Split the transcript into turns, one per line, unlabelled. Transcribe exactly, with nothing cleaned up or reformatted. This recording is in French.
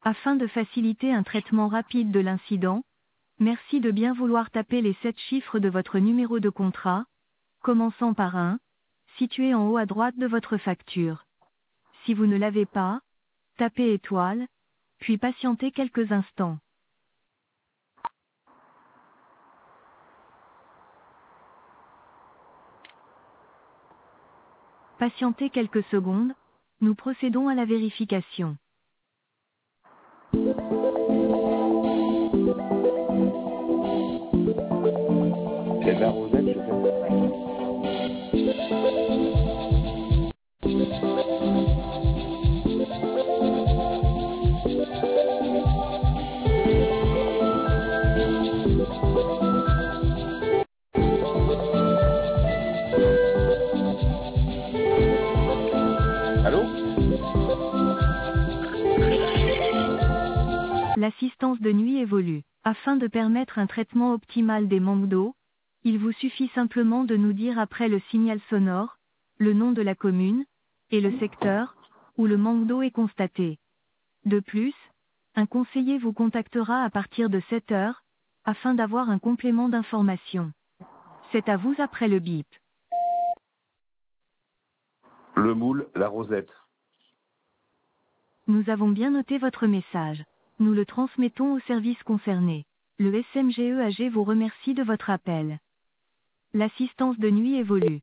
Afin de faciliter un traitement rapide de l'incident, merci de bien vouloir taper les sept chiffres de votre numéro de contrat, commençant par un, situé en haut à droite de votre facture. Si vous ne l'avez pas, tapez étoile, puis patientez quelques instants. Patientez quelques secondes, nous procédons à la vérification.
C'est la Rosette, je Allô?
L'assistance de nuit évolue. Afin de permettre un traitement optimal des manques d'eau, il vous suffit simplement de nous dire après le signal sonore, le nom de la commune, et le secteur, où le manque d'eau est constaté. De plus, un conseiller vous contactera à partir de sept heures, afin d'avoir un complément d'information. C'est à vous après le bip.
Le moule, la Rosette.
Nous avons bien noté votre message. Nous le transmettons au service concerné. Le S M G E A G vous remercie de votre appel. L'assistance de nuit évolue.